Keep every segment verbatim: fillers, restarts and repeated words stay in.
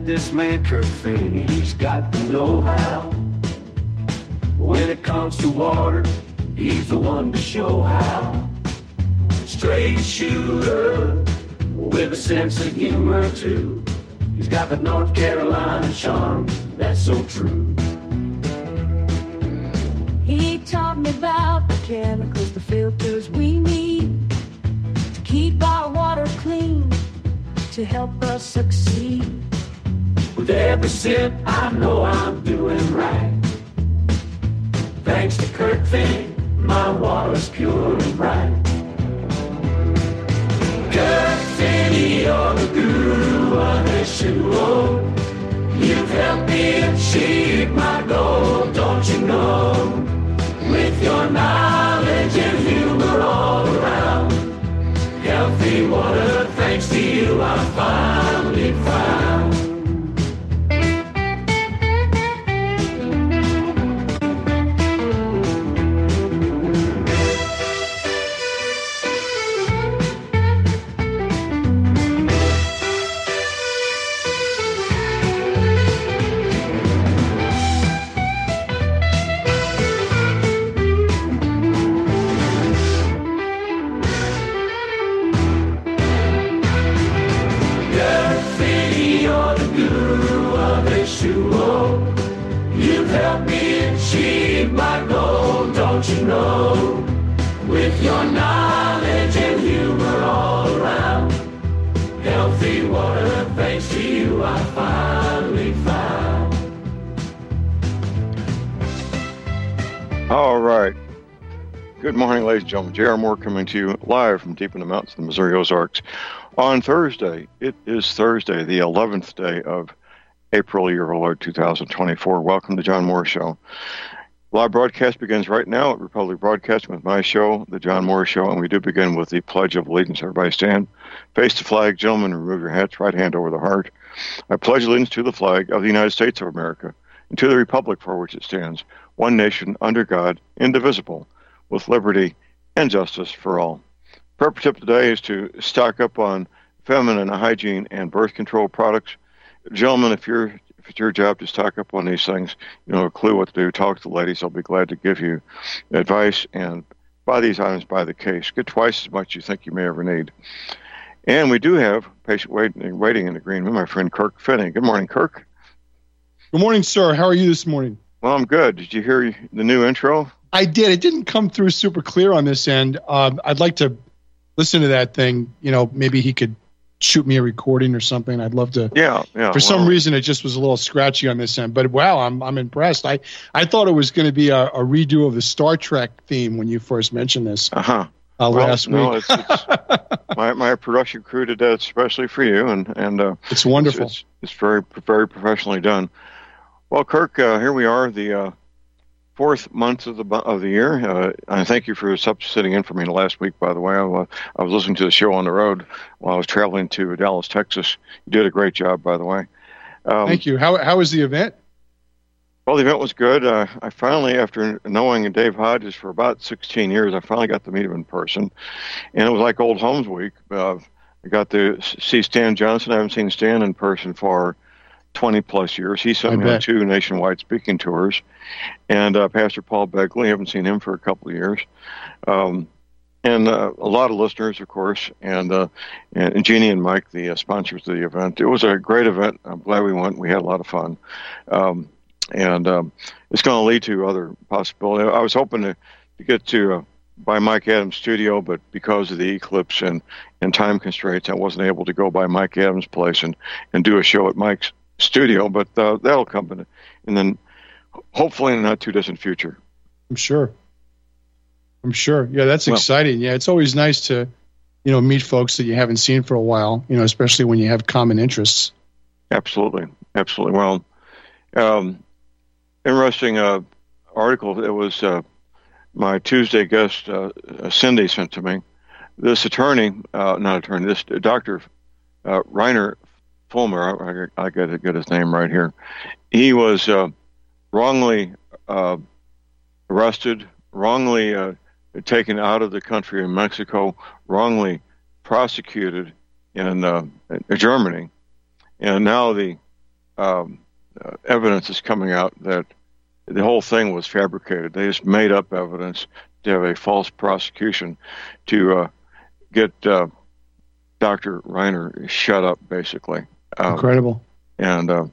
met this man, Kirk Finney. He's got the know-how. When it comes to water, he's the one to show how. Straight shooter with a sense of humor too. He's got the North Carolina charm that's so true. He taught me about the chemicals, the filters we need to keep our water clean, to help us succeed. With every sip, I know I'm doing right. Thanks to Kirk Finney, my water's pure and bright. Kirk Finney, you're the guru of H two O. You've helped me achieve my goal, don't you know? With your knowledge and humor all around, healthy water, thanks to you, I finally found. You've helped me achieve my goal, don't you know? With your knowledge and humor all around, healthy water, thanks to you, I finally found. All right. Good morning, ladies and gentlemen. J R. Moore coming to you live from deep in the mountains of the Missouri Ozarks on Thursday. It is Thursday, the eleventh day of April, year of our Lord, two thousand twenty-four. Welcome to John Moore Show. Live broadcast begins right now at Republic Broadcasting with my show, The John Moore Show, and we do begin with the Pledge of Allegiance. Everybody stand, face the flag. Gentlemen, remove your hats, right hand over the heart. I pledge allegiance to the flag of the United States of America and to the republic for which it stands, one nation, under God, indivisible, with liberty and justice for all. Purpose tip today is to stock up on feminine hygiene and birth control products. Gentlemen, if you're if it's your job to stock up on these things, you know a clue what to do. Talk to the ladies; they'll be glad to give you advice. And buy these items by the case. Get twice as much you think you may ever need. And we do have patient waiting, waiting in the green room, my friend Kirk Finney. Good morning, Kirk. Good morning, sir. How are you this morning? Well, I'm good. Did you hear the new intro? I did. It didn't come through super clear on this end. Um, I'd like to listen to that thing. You know, maybe he could shoot me a recording or something. I'd love to. Yeah, yeah. For well, some reason, it just was a little scratchy on this end. But wow, I'm I'm impressed. I, I thought it was going to be a, a redo of the Star Trek theme when you first mentioned this uh-huh. uh, well, last no, week. It's, it's, my my production crew did that especially for you, and and uh, it's wonderful. It's, it's, it's very very professionally done. Well, Kirk, uh, here we are, the uh, fourth month of the of the year. Uh, I thank you for sitting in for me last week, by the way. I, uh, I was listening to the show on the road while I was traveling to Dallas, Texas. You did a great job, by the way. Um, thank you. How how was the event? Well, the event was good. Uh, I finally, after knowing Dave Hodges for about sixteen years, I finally got to meet him in person. And it was like Old Homes Week. Uh, I got to see Stan Johnson. I haven't seen Stan in person for twenty plus years. He sent me on two nationwide speaking tours. And uh, Pastor Paul Begley, I haven't seen him for a couple of years. Um, and uh, a lot of listeners, of course, and, uh, and Jeannie and Mike, the uh, sponsors of the event. It was a great event. I'm glad we went. We had a lot of fun. Um, and um, it's going to lead to other possibilities. I was hoping to, to get to uh, by Mike Adams' studio, but because of the eclipse and, and time constraints, I wasn't able to go by Mike Adams' place and, and do a show at Mike's studio, but uh, that'll come in, and then hopefully in a not too distant future. I'm sure. I'm sure. Yeah, that's well, exciting. Yeah, it's always nice to, you know, meet folks that you haven't seen for a while. You know, especially when you have common interests. Absolutely, absolutely. Well, um, interesting uh, article. It was uh, my Tuesday guest, uh, Cindy, sent to me. This attorney, uh, not attorney, this Doctor uh, Reiner Fulmer, I, I got to get his name right here. He was uh, wrongly uh, arrested, wrongly uh, taken out of the country in Mexico, wrongly prosecuted in uh, Germany, and now the um, uh, evidence is coming out that the whole thing was fabricated. They just made up evidence to have a false prosecution to uh, get uh, Doctor Reiner shut up, basically. Um, Incredible. And uh,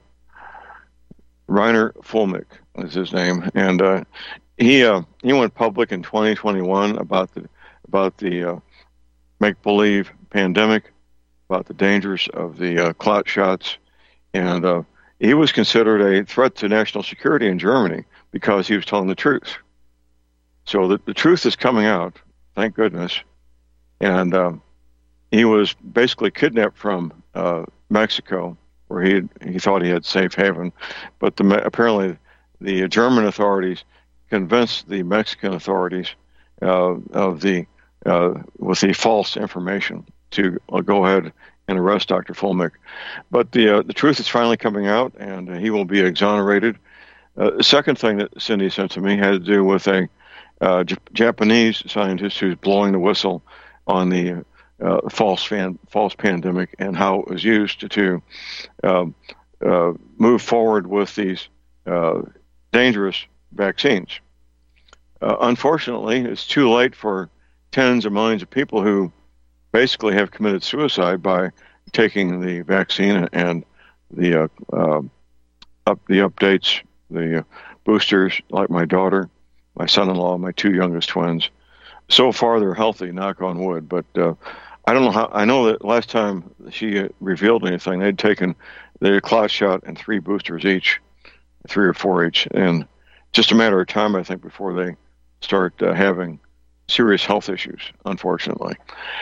Reiner Fuellmich is his name, and uh, he uh, he went public in twenty twenty-one about the about the uh, make-believe pandemic, about the dangers of the uh, clot shots, and uh, he was considered a threat to national security in Germany because he was telling the truth. So the, the truth is coming out, thank goodness. And uh, he was basically kidnapped from uh, Mexico, where he he thought he had safe haven, but the, apparently the German authorities convinced the Mexican authorities uh, of the uh, with the false information to uh, go ahead and arrest Doctor Fuellmich. But the uh, the truth is finally coming out, and uh, he will be exonerated. Uh, the second thing that Cindy sent to me had to do with a uh, J- Japanese scientist who's blowing the whistle on the uh, false fan, false pandemic and how it was used to, to uh, uh, move forward with these uh, dangerous vaccines. Uh, unfortunately, it's too late for tens of millions of people who basically have committed suicide by taking the vaccine and the uh, uh, up the updates, the uh, boosters, like my daughter, my son-in-law, my two youngest twins. So far, they're healthy, knock on wood. But uh, I don't know how. I know that last time she uh, revealed anything, they'd taken their clot shot and three boosters each, three or four each, and just a matter of time, I think, before they start uh, having serious health issues, unfortunately.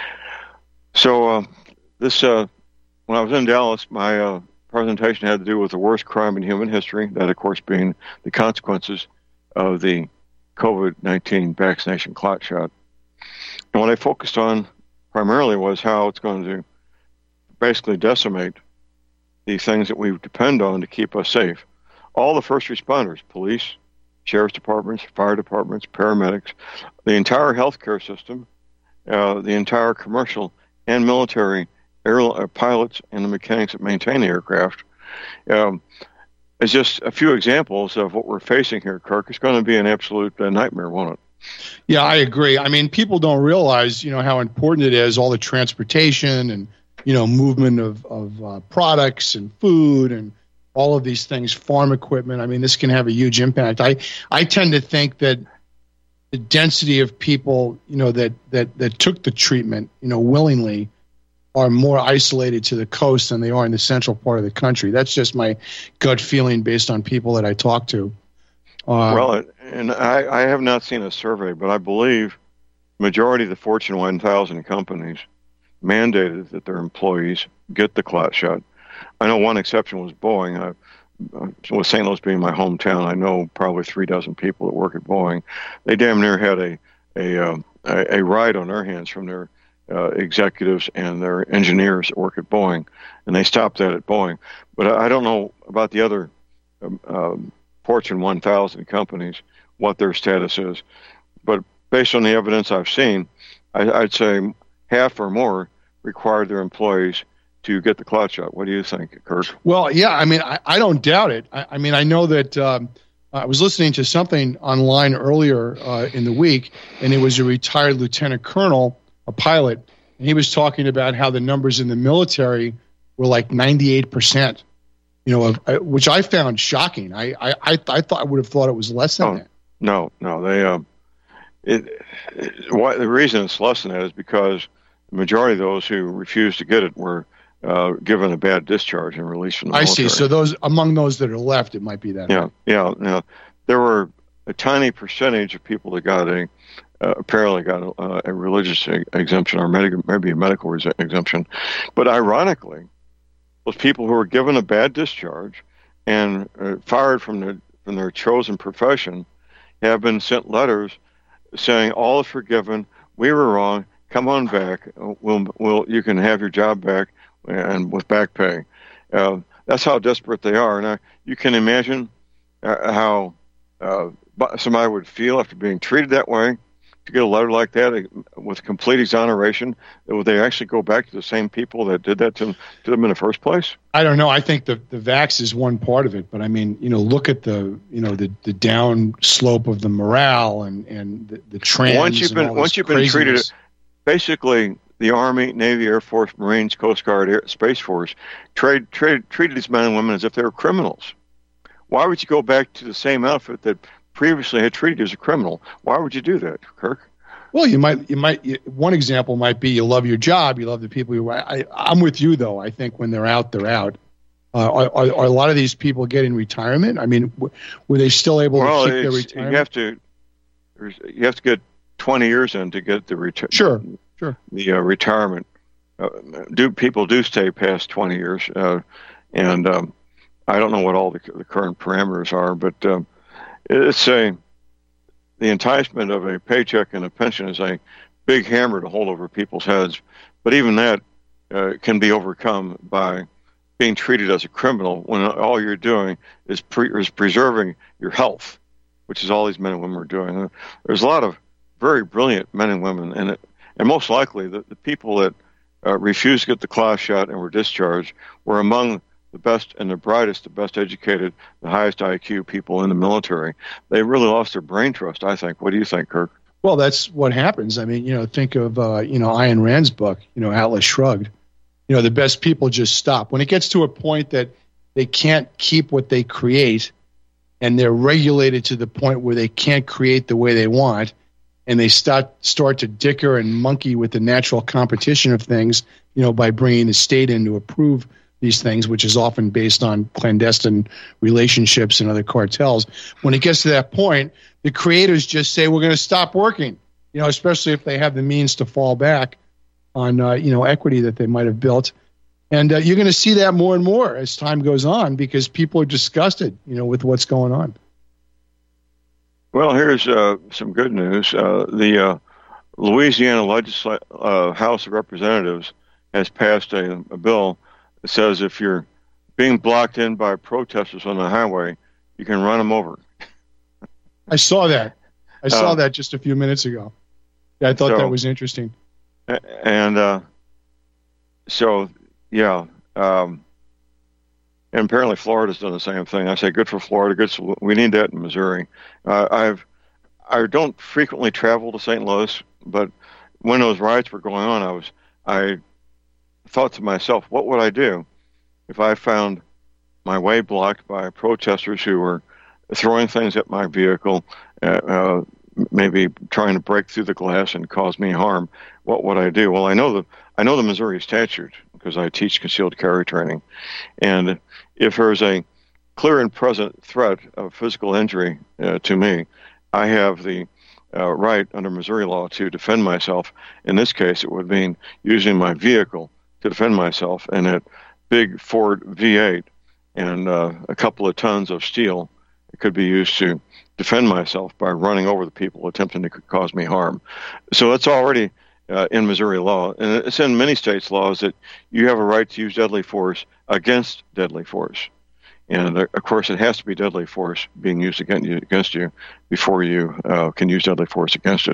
So uh, this, uh, when I was in Dallas, my uh, presentation had to do with the worst crime in human history, that, of course, being the consequences of the COVID nineteen vaccination clot shot. And what I focused on primarily was how it's going to basically decimate the things that we depend on to keep us safe. All the first responders, police, sheriff's departments, fire departments, paramedics, the entire healthcare system, uh, the entire commercial and military air, uh, pilots and the mechanics that maintain the aircraft. Um, it's just a few examples of what we're facing here, Kirk. It's going to be an absolute uh, nightmare, won't it? Yeah, I agree. I mean, people don't realize, you know, how important it is, all the transportation and, you know, movement of, of uh, products and food and all of these things, farm equipment. I mean, this can have a huge impact. I, I tend to think that the density of people, you know, that, that, that took the treatment, you know, willingly are more isolated to the coast than they are in the central part of the country. That's just my gut feeling based on people that I talk to. Uh, well, and I, I have not seen a survey, but I believe the majority of the Fortune one thousand companies mandated that their employees get the clot shot. I know one exception was Boeing. I, with Saint Louis being my hometown, I know probably three dozen people that work at Boeing. They damn near had a a um, a, a ride on their hands from their uh, executives and their engineers that work at Boeing, and they stopped that at Boeing. But I, I don't know about the other um, um, Fortune one thousand companies, what their status is. But based on the evidence I've seen, I, I'd say half or more required their employees to get the clot shot. What do you think, Kurt? Well, yeah, I mean, I, I don't doubt it. I, I mean, I know that um, I was listening to something online earlier uh, in the week, and it was a retired lieutenant colonel, a pilot, and he was talking about how the numbers in the military were like ninety-eight percent, you know, of, uh, which I found shocking. I, I, I, I thought I would have thought it was less than oh, that. No, no, they. Uh, it, it, why, the reason it's less than that is because the majority of those who refused to get it were uh, given a bad discharge and released from the I military. see. So those among those that are left, it might be that. Yeah, yeah, yeah. There were a tiny percentage of people that got a uh, apparently got a, uh, a religious exemption or medical, maybe a medical exemption, but ironically, those people who were given a bad discharge and uh, fired from their from their chosen profession have been sent letters saying all is forgiven. We were wrong. Come on back. We'll, we'll, you can have your job back and with back pay. Uh, that's how desperate they are. Now, you can imagine uh, how uh, somebody would feel after being treated that way, to get a letter like that uh, with complete exoneration? Would they actually go back to the same people that did that to, to them in the first place? I don't know. I think the, the vax is one part of it, but I mean, you know, look at the, you know, the, the down slope of the morale and, and the, the trends. Once you've been, once you've been treated, basically the Army, Navy, Air Force, Marines, Coast Guard, Air, Space Force trade, trade, treated these men and women as if they were criminals. Why would you go back to the same outfit that previously had treated you as a criminal? Why would you do that, Kirk? Well, you might, you might. One example might be you love your job, you love the people you. I, I'm with you though. I think when they're out, they're out. Uh, are, are, are a lot of these people getting retirement? I mean, w- were they still able well, to keep their retirement? You have to, you have to get twenty years in to get the retirement. Sure, sure. The uh, retirement. Uh, do people do stay past twenty years? Uh, and um, I don't know what all the, the current parameters are, but um, it's a. The enticement of a paycheck and a pension is a big hammer to hold over people's heads. But even that uh, can be overcome by being treated as a criminal when all you're doing is, pre- is preserving your health, which is all these men and women are doing. There's a lot of very brilliant men and women, and it, and most likely the, the people that uh, refused to get the class shot and were discharged were among the best and the brightest, the best educated, the highest I Q people in the military. They really lost their brain trust, I think. What do you think, Kirk? Well, that's what happens. I mean, you know, think of, uh, you know, Ayn Rand's book, you know, Atlas Shrugged. You know, the best people just stop. When it gets to a point that they can't keep what they create and they're regulated to the point where they can't create the way they want, and they start start to dicker and monkey with the natural competition of things, you know, by bringing the state in to approve these things, which is often based on clandestine relationships and other cartels. When it gets to that point, the creators just say, we're going to stop working, you know, especially if they have the means to fall back on, uh, you know, equity that they might have built. And uh, you're going to see that more and more as time goes on because people are disgusted, you know, with what's going on. Well, here's uh, some good news. Uh, the uh, Louisiana Legisl- uh, House of Representatives has passed a, a bill. It says if you're being blocked in by protesters on the highway, you can run them over. I saw that. I saw uh, that just a few minutes ago. Yeah, I thought so, that was interesting. And uh, so, yeah. Um, and apparently Florida's done the same thing. I say good for Florida. Good. We need that in Missouri. Uh, I've I don't frequently travel to Saint Louis, but when those riots were going on, I was I. thought to myself, what would I do if I found my way blocked by protesters who were throwing things at my vehicle, uh, uh, maybe trying to break through the glass and cause me harm? What would I do? Well, I know the I know the Missouri statute because I teach concealed carry training, and if there's a clear and present threat of physical injury uh, to me, I have the uh, right under Missouri law to defend myself. In this case, it would mean using my vehicle to defend myself, and that big Ford V eight and uh, a couple of tons of steel could be used to defend myself by running over the people attempting to cause me harm. So it's already uh, in Missouri law, and it's in many states' laws that you have a right to use deadly force against deadly force. And uh, of course, it has to be deadly force being used against you, against you before you uh, can use deadly force against it.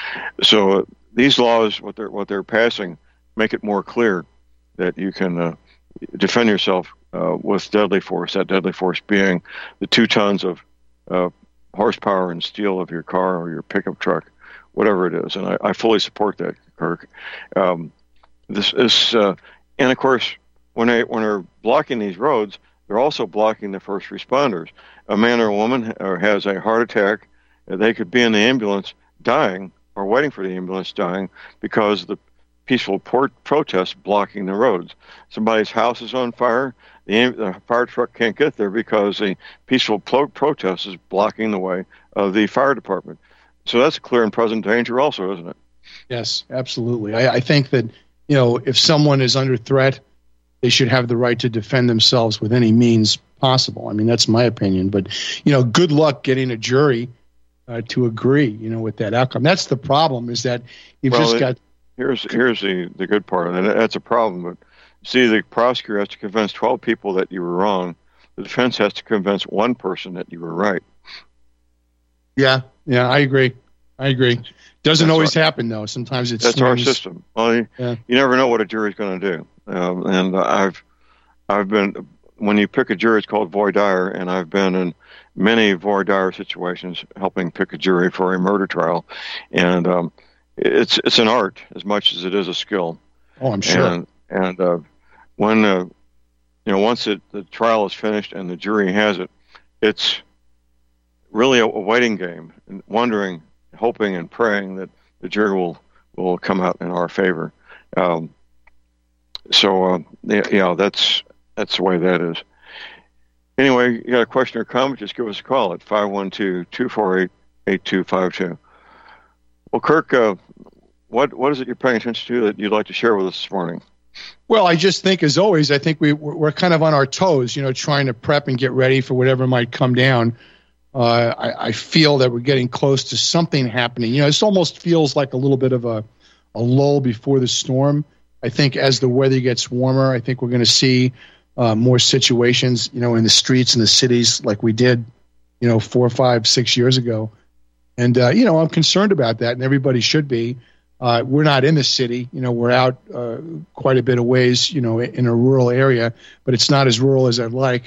So uh, these laws, what they're what they're passing, make it more clear that you can uh, defend yourself uh, with deadly force, that deadly force being the two tons of uh, horsepower and steel of your car or your pickup truck, whatever it is. And I, I fully support that, Kirk. Um, this is, uh, and of course, when, they, when they're blocking these roads, they're also blocking the first responders. A man or a woman has a heart attack. They could be in the ambulance dying or waiting for the ambulance dying because the peaceful port protests blocking the roads. Somebody's house is on fire. The, the fire truck can't get there because the peaceful pro- protest is blocking the way of the fire department. So that's a clear and present danger also, isn't it? Yes, absolutely. I, I think that, you know, if someone is under threat, they should have the right to defend themselves with any means possible. I mean, that's my opinion. But, you know, good luck getting a jury uh, to agree, you know, with that outcome. That's the problem, is that you've well, just it, got... Here's here's the, the good part, and that's a problem. But see, the prosecutor has to convince twelve people that you were wrong. The defense has to convince one person that you were right. Yeah, yeah, I agree. I agree. Doesn't That's always our, happen, though. Sometimes it's that's swings. our system. Well, you, yeah. you never know what a jury's going to do. Um, and I've I've been when you pick a jury, it's called voir dire, and I've been in many voir dire situations helping pick a jury for a murder trial, and um, it's it's an art as much as it is a skill. Oh, I'm sure. And, and uh, when uh, you know once it, the trial is finished and the jury has it, it's really a, a waiting game, and wondering, hoping, and praying that the jury will, will come out in our favor. Um, so, uh, yeah, yeah, that's that's the way that is. Anyway, you got a question or comment, just give us a call at five one two, two four eight, eight two five two. Well, Kirk, uh, what what is it you're paying attention to that you'd like to share with us this morning? Well, I just think, as always, I think we, we're kind of on our toes, you know, trying to prep and get ready for whatever might come down. Uh, I, I feel that we're getting close to something happening. You know, this almost feels like a little bit of a, a lull before the storm. I think as the weather gets warmer, I think we're going to see uh, more situations, you know, in the streets and the cities like we did, you know, four, five, six years ago. And, uh, you know, I'm concerned about that, and everybody should be. Uh, we're not in the city. You know, we're out uh, quite a bit of ways, you know, in a rural area, but it's not as rural as I'd like.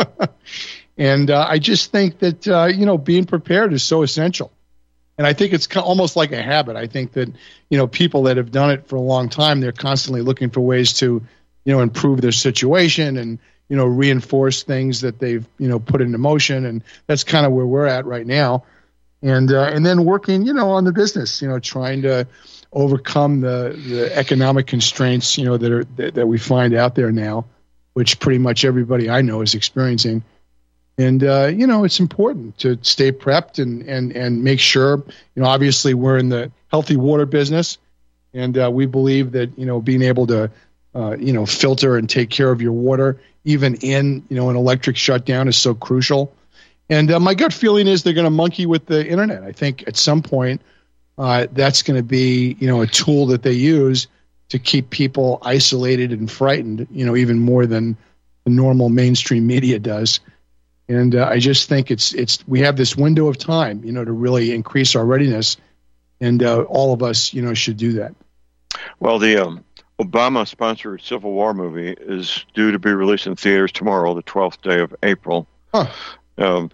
And uh, I just think that, uh, you know, being prepared is so essential. And I think it's almost like a habit. I think that, you know, people that have done it for a long time, they're constantly looking for ways to, you know, improve their situation and, you know, reinforce things that they've, you know, put into motion. And that's kind of where we're at right now. And uh, and then working, you know, on the business, you know, trying to overcome the, the economic constraints, you know, that are that, that we find out there now, which pretty much everybody I know is experiencing. And, uh, you know, it's important to stay prepped and, and, and make sure, you know, obviously we're in the healthy water business, and uh, we believe that, you know, being able to, uh, you know, filter and take care of your water, even in, you know, an electric shutdown is so crucial. And uh, my gut feeling is they're going to monkey with the internet. I think at some point uh, that's going to be, you know, a tool that they use to keep people isolated and frightened, you know, even more than the normal mainstream media does. And uh, I just think it's it's we have this window of time, you know, to really increase our readiness, and uh, all of us, you know, should do that. Well, the um, Obama-sponsored Civil War movie is due to be released in theaters tomorrow, the twelfth day of April. Huh. Um,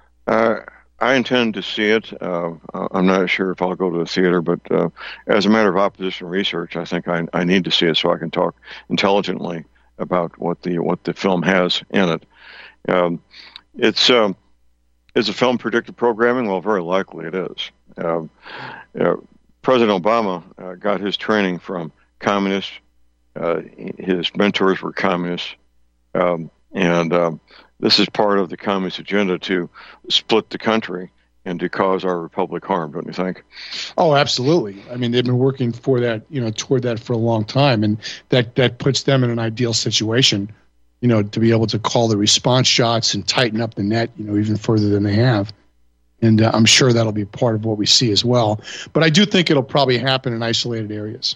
uh, I intend to see it. Uh, I'm not sure if I'll go to the theater, but uh, as a matter of opposition research, I think I, I need to see it so I can talk intelligently about what the what the film has in it. Um, It's um, is a film predictive programming? Well, very likely it is. Uh, uh, President Obama uh, got his training from communists. Uh, his mentors were communists, um, and um, this is part of the communist agenda to split the country and to cause our republic harm. Don't you think? Oh, absolutely. I mean, they've been working for that, you know, toward that for a long time, and that that puts them in an ideal situation, you know, to be able to call the response shots and tighten up the net, you know, even further than they have. And uh, I'm sure that'll be part of what we see as well. But I do think it'll probably happen in isolated areas.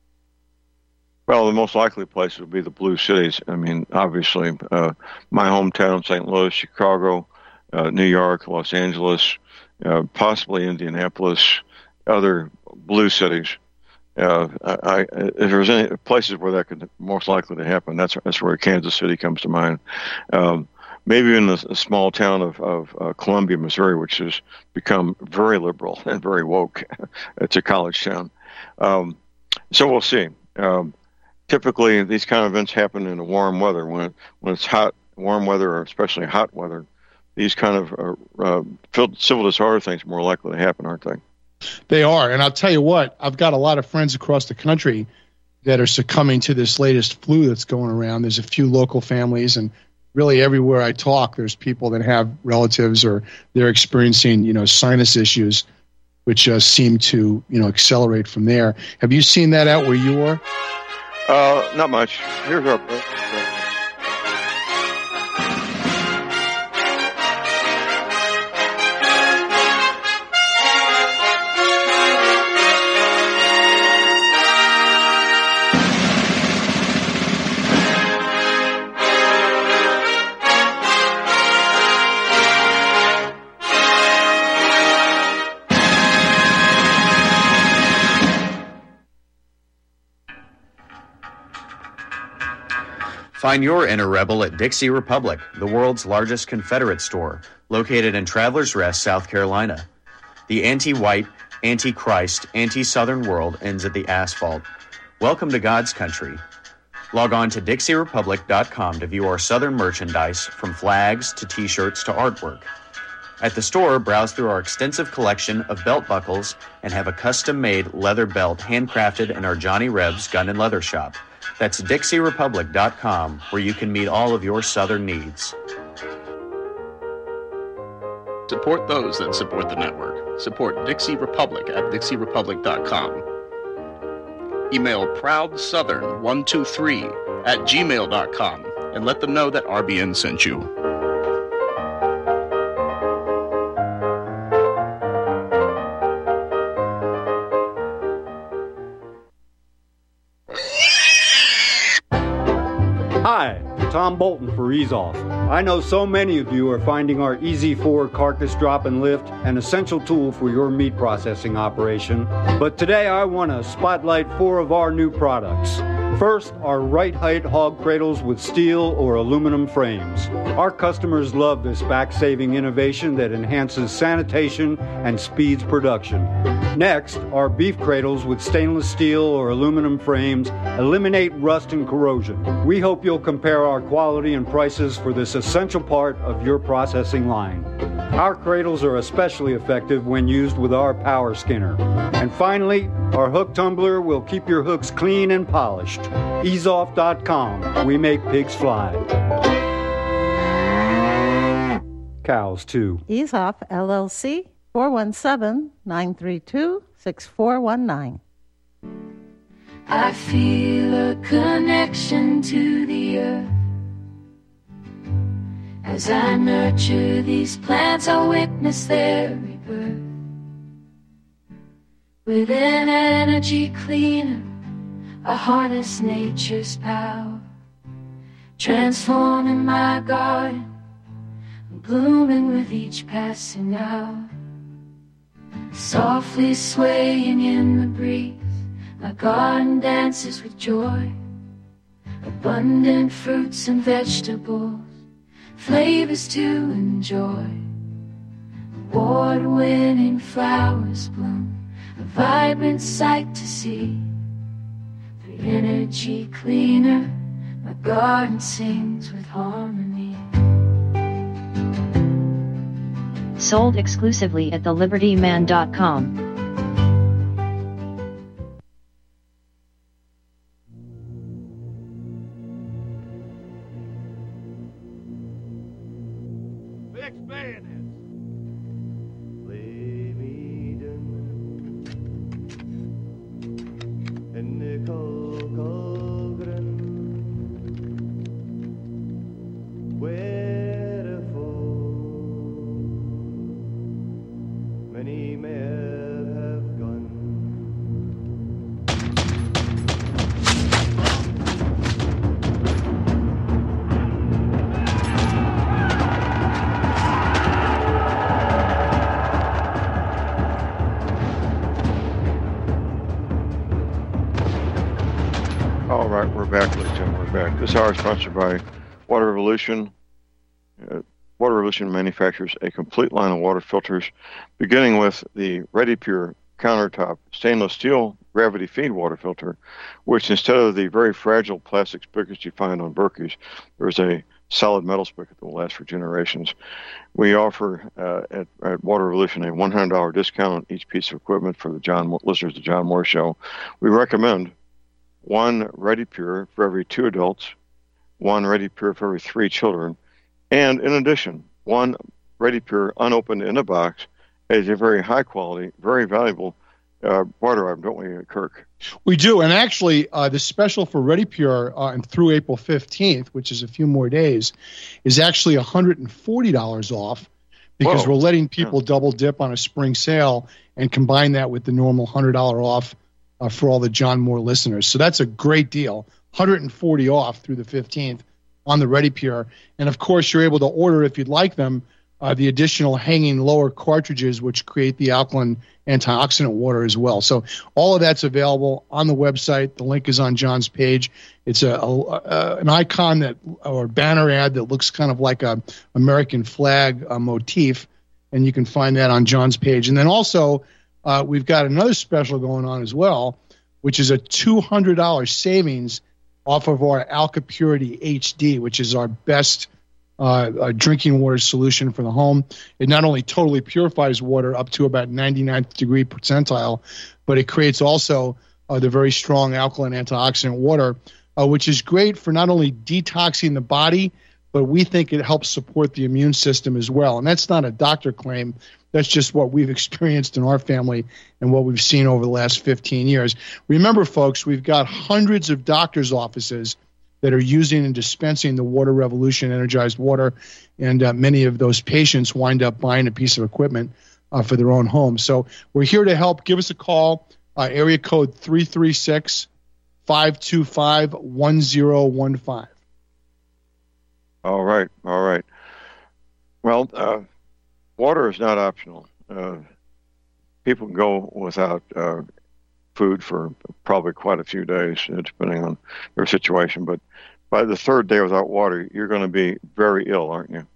Well, the most likely place would be the blue cities. I mean, obviously, uh, my hometown, Saint Louis, Chicago, uh, New York, Los Angeles, uh, possibly Indianapolis, other blue cities. Uh, I, if there's any places where that could most likely to happen, that's that's where Kansas City comes to mind. Um, maybe in a, a small town of, of uh, Columbia, Missouri, which has become very liberal and very woke. It's a college town. Um, so we'll see. Um, typically, these kind of events happen in the warm weather. When, when it's hot, warm weather, or especially hot weather, these kind of uh, uh, civil disorder things are more likely to happen, aren't they? They are. And I'll tell you what, I've got a lot of friends across the country that are succumbing to this latest flu that's going around. There's a few local families, and really everywhere I talk, there's people that have relatives or they're experiencing, you know, sinus issues, which uh, seem to, you know, accelerate from there. Have you seen that out where you are? Uh, not much. Here's our... Find your inner rebel at Dixie Republic, the world's largest Confederate store, located in Travelers Rest, South Carolina. The anti-white, anti-Christ, anti-Southern world ends at the asphalt. Welcome to God's country. Log on to Dixie Republic dot com to view our Southern merchandise, from flags to t-shirts to artwork. At the store, browse through our extensive collection of belt buckles and have a custom-made leather belt handcrafted in our Johnny Rebs Gun and Leather Shop. That's Dixie Republic dot com, where you can meet all of your Southern needs. Support those that support the network. Support Dixie Republic at Dixie Republic dot com. Email proud southern one two three at gmail dot com and let them know that R B N sent you. Hi, Tom Bolton for Ease Off. I know so many of you are finding our Easy four carcass drop and lift an essential tool for your meat processing operation. But today I want to spotlight four of our new products. First, our right height hog cradles with steel or aluminum frames. Our customers love this back-saving innovation that enhances sanitation and speeds production. Next, our beef cradles with stainless steel or aluminum frames eliminate rust and corrosion. We hope you'll compare our quality and prices for this essential part of your processing line. Our cradles are especially effective when used with our power skinner. And finally, our hook tumbler will keep your hooks clean and polished. ease off dot com. We make pigs fly. Cows, too. Ease Off, L L C, four one seven, nine three two, six four one nine. I feel a connection to the earth. As I nurture these plants, I witness their rebirth. With an energy cleaner, I harness nature's power, transforming my garden, blooming with each passing hour. Softly swaying in the breeze, my garden dances with joy. Abundant fruits and vegetables, flavors to enjoy. Award-winning flowers bloom, a vibrant sight to see. The energy cleaner, my garden sings with harmony. Sold exclusively at the liberty man dot com. This hour is sponsored by Water Revolution. Uh, Water Revolution manufactures a complete line of water filters, beginning with the ReadyPure countertop stainless steel gravity feed water filter, which instead of the very fragile plastic spigots you find on Berkey's, there's a solid metal spigot that will last for generations. We offer uh, at, at Water Revolution a one hundred dollars discount on each piece of equipment for the John listeners of the John Moore Show. We recommend one ReadyPure for every two adults, one ReadyPure for every three children, and in addition, one ReadyPure unopened in a box is a very high quality, very valuable uh, water item, don't we, Kirk? We do, and actually, uh, the special for ReadyPure uh, and through April fifteenth, which is a few more days, is actually one hundred forty dollars off, because Whoa. we're letting people yeah. double dip on a spring sale and combine that with the normal one hundred dollars off Uh, for all the John Moore listeners. So that's a great deal. one hundred forty off through the fifteenth on the ReadyPure. And of course, you're able to order, if you'd like them, uh, the additional hanging lower cartridges, which create the alkaline antioxidant water as well. So all of that's available on the website. The link is on John's page. It's a, a, a an icon that or banner ad that looks kind of like a American flag uh, motif, and you can find that on John's page. And then also uh, we've got another special going on as well, which is a two hundred dollars savings off of our Alka Purity H D, which is our best uh, uh, drinking water solution for the home. It not only totally purifies water up to about ninety-ninth degree percentile, but it creates also uh, the very strong alkaline antioxidant water, uh, which is great for not only detoxing the body, but we think it helps support the immune system as well. And that's not a doctor claim. That's just what we've experienced in our family and what we've seen over the last fifteen years. Remember, folks, we've got hundreds of doctors' offices that are using and dispensing the Water Revolution energized water, and uh, many of those patients wind up buying a piece of equipment uh, for their own home. So we're here to help. Give us a call, uh, area code three three six, five two five, one zero one five. All right, all right. Well, uh, water is not optional. Uh, people can go without uh, food for probably quite a few days, uh, depending on their situation. But by the third day without water, you're going to be very ill, aren't you?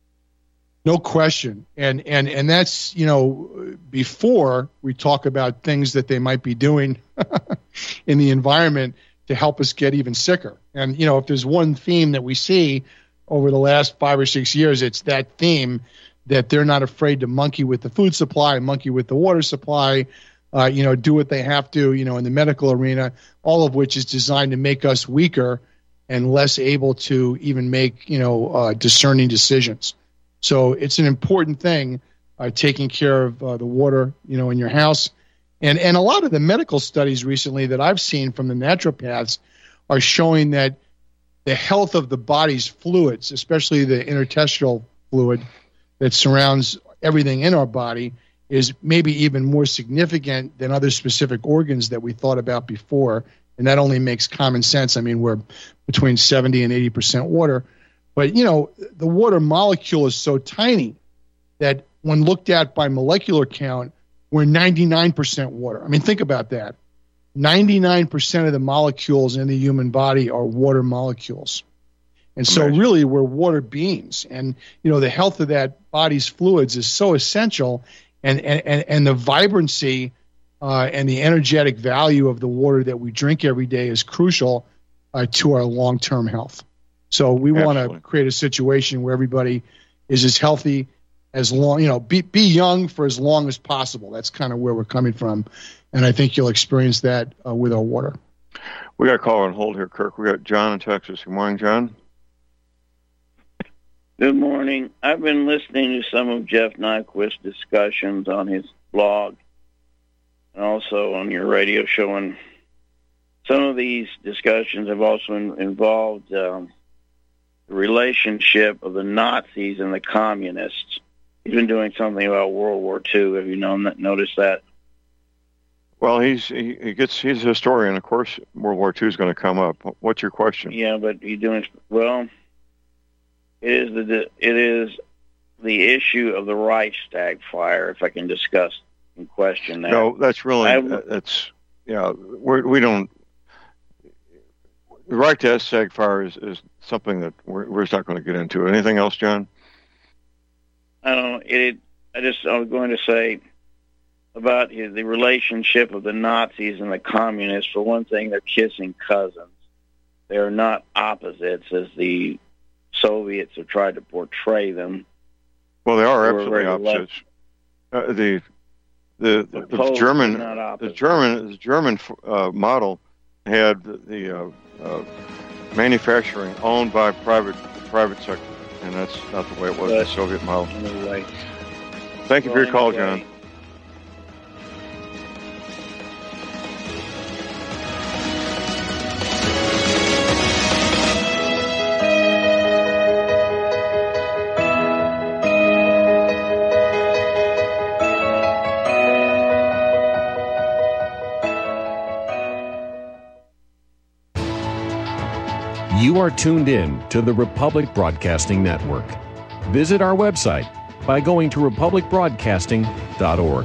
No question. And and and that's, you know, before we talk about things that they might be doing in the environment to help us get even sicker. And, you know, if there's one theme that we see over the last five or six years, it's that theme that they're not afraid to monkey with the food supply, monkey with the water supply, uh, you know, do what they have to, you know, in the medical arena, all of which is designed to make us weaker and less able to even make, you know, uh, discerning decisions. So it's an important thing, uh, taking care of uh, the water, you know, in your house. And and a lot of the medical studies recently that I've seen from the naturopaths are showing that the health of the body's fluids, especially the interstitial fluid that surrounds everything in our body, is maybe even more significant than other specific organs that we thought about before. And that only makes common sense. I mean, we're between seventy and eighty percent water. But, you know, the water molecule is so tiny that when looked at by molecular count, we're ninety-nine percent water. I mean, think about that. ninety-nine percent of the molecules in the human body are water molecules. And so really we're water beings. And, you know, the health of that body's fluids is so essential. And, and, and the vibrancy uh, and the energetic value of the water that we drink every day is crucial uh, to our long-term health. So we want to create a situation where everybody is as healthy as long, you know, be, be young for as long as possible. That's kind of where we're coming from. And I think you'll experience that uh, with our water. We got a call on hold here, Kirk. We got John in Texas. Good morning, John. Good morning. I've been listening to some of Jeff Nyquist's discussions on his blog and also on your radio show. And some of these discussions have also in, involved um, the relationship of the Nazis and the communists. He's been doing something about World War Two. Have you known that? Noticed that? Well, he's he, he gets he's a historian. Of course, World War Two is going to come up. What's your question? Yeah, but he's doing well. It is the it is the issue of the Reichstag fire. If I can discuss and question that. No, that's really I, that's yeah. We're, we don't. The Reichstag fire is, is something that we're we're just not going to get into. Anything else, John? I don't know. It. I just I was going to say about the relationship of the Nazis and the communists. For one thing, they're kissing cousins. They're not opposites as the Soviets have tried to portray them. Well, they are absolutely opposites. Uh, the the the, the German the German the German uh, model had the uh, uh, manufacturing owned by private private sector, and that's not the way it was in the Soviet model. Anyway, thank you for your call, John. You are tuned in to the Republic Broadcasting Network. Visit our website, by going to republic broadcasting dot org.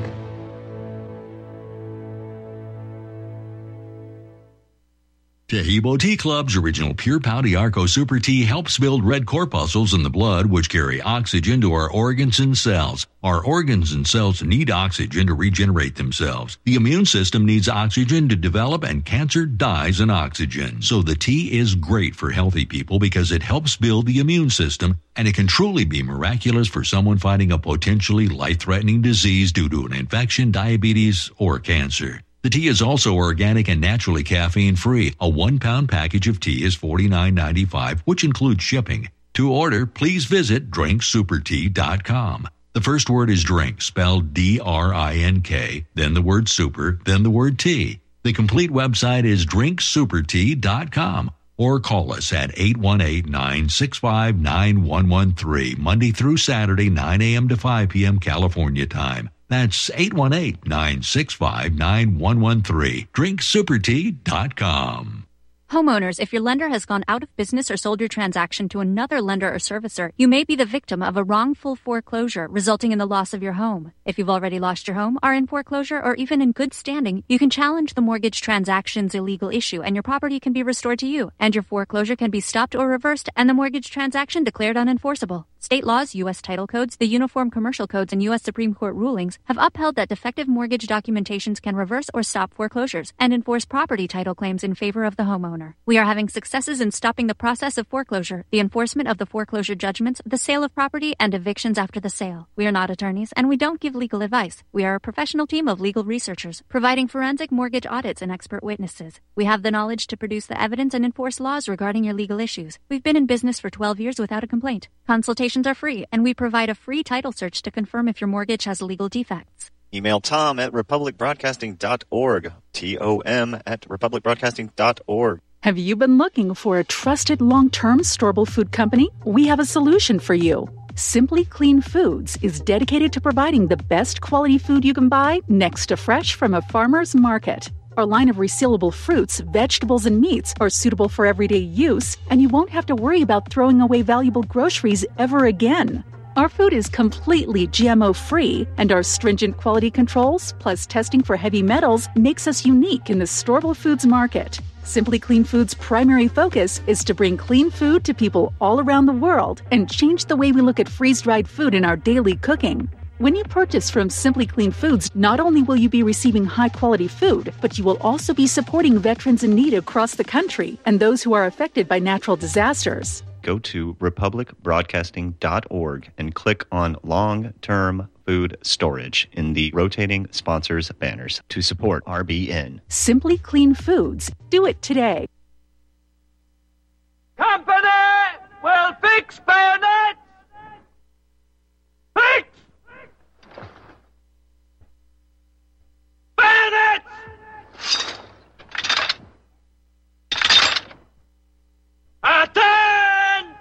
Tahibo Tea Club's original Pure Pau D'Arco Super Tea helps build red corpuscles in the blood, which carry oxygen to our organs and cells. Our organs and cells need oxygen to regenerate themselves. The immune system needs oxygen to develop, and cancer dies in oxygen. So the tea is great for healthy people because it helps build the immune system, and it can truly be miraculous for someone fighting a potentially life-threatening disease due to an infection, diabetes, or cancer. The tea is also organic and naturally caffeine-free. A one-pound package of tea is forty-nine ninety-five, which includes shipping. To order, please visit drink super tea dot com. The first word is drink, spelled D R I N K, then the word super, then the word tea. The complete website is drink super tea dot com. Or call us at eight one eight, nine six five, nine one one three, Monday through Saturday, nine a.m. to five p.m. California time. That's eight one eight, nine six five, nine one one three. drink super tea dot com. Homeowners, if your lender has gone out of business or sold your transaction to another lender or servicer, you may be the victim of a wrongful foreclosure, resulting in the loss of your home. If you've already lost your home, are in foreclosure, or even in good standing, you can challenge the mortgage transaction's illegal issue, and your property can be restored to you, and your foreclosure can be stopped or reversed, and the mortgage transaction declared unenforceable. State laws, U S title codes, the Uniform Commercial Codes, and U S Supreme Court rulings have upheld that defective mortgage documentations can reverse or stop foreclosures and enforce property title claims in favor of the homeowner. We are having successes in stopping the process of foreclosure, the enforcement of the foreclosure judgments, the sale of property, and evictions after the sale. We are not attorneys, and we don't give legal advice. We are a professional team of legal researchers, providing forensic mortgage audits and expert witnesses. We have the knowledge to produce the evidence and enforce laws regarding your legal issues. We've been in business for twelve years without a complaint. Consultations are free, and we provide a free title search to confirm if your mortgage has legal defects. Email Tom at republic broadcasting dot org. T O M at republic broadcasting dot org. Have you been looking for a trusted long-term storable food company? We have a solution for you. Simply Clean Foods is dedicated to providing the best quality food you can buy next to fresh from a farmer's market. Our line of resealable fruits, vegetables, and meats are suitable for everyday use, and you won't have to worry about throwing away valuable groceries ever again. Our food is completely G M O-free, and our stringent quality controls, plus testing for heavy metals, makes us unique in the storable foods market. Simply Clean Foods' primary focus is to bring clean food to people all around the world and change the way we look at freeze-dried food in our daily cooking. When you purchase from Simply Clean Foods, not only will you be receiving high-quality food, but you will also be supporting veterans in need across the country and those who are affected by natural disasters. Go to republic broadcasting dot org and click on Long-Term Food Storage in the rotating sponsors banners to support R B N. Simply Clean Foods. Do it today. Company will fix bayonets! Fix! Bayonets! Attention!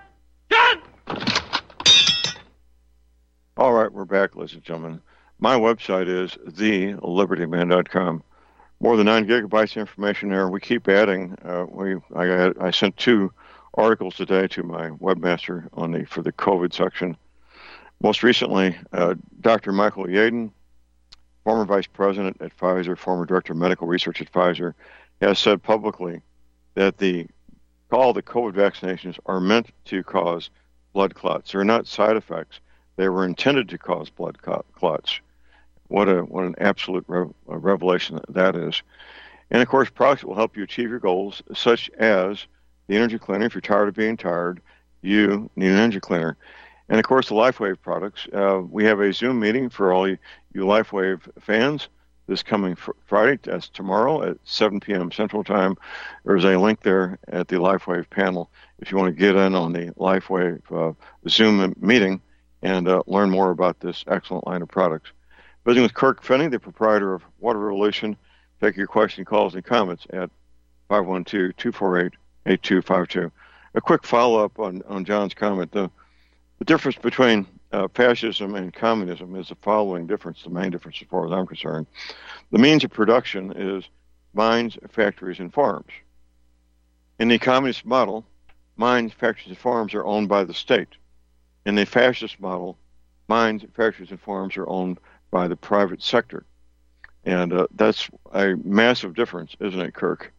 All right, we're back, ladies and gentlemen. My website is the liberty man dot com. More than nine gigabytes of information there. We keep adding. Uh, we I, I sent two articles today to my webmaster on the for the COVID section. Most recently, uh, Doctor Michael Yaden, former vice president at Pfizer, former director of medical research at Pfizer, has said publicly that the all the COVID vaccinations are meant to cause blood clots. They're not side effects. They were intended to cause blood clots. What a what an absolute re- revelation that is. And of course, products that will help you achieve your goals, such as the energy cleaner. If you're tired of being tired, you need an energy cleaner. And of course, the LifeWave products. Uh, we have a Zoom meeting for all you, you LifeWave fans this coming fr- Friday. That's tomorrow at seven p.m. Central Time. There's a link there at the LifeWave panel if you want to get in on the LifeWave uh, Zoom meeting and uh, learn more about this excellent line of products. Visiting with Kirk Finney, the proprietor of Water Revolution. Take your questions, calls, and comments at five one two, two four eight, eight two five two. A quick follow-up on, on John's comment. The, the difference between uh, fascism and communism is the following difference, the main difference as far as I'm concerned. The means of production is mines, factories, and farms. In the communist model, mines, factories, and farms are owned by the state. In the fascist model, mines, factories, and farms are owned by the private sector. And uh, that's a massive difference, isn't it, Kirk?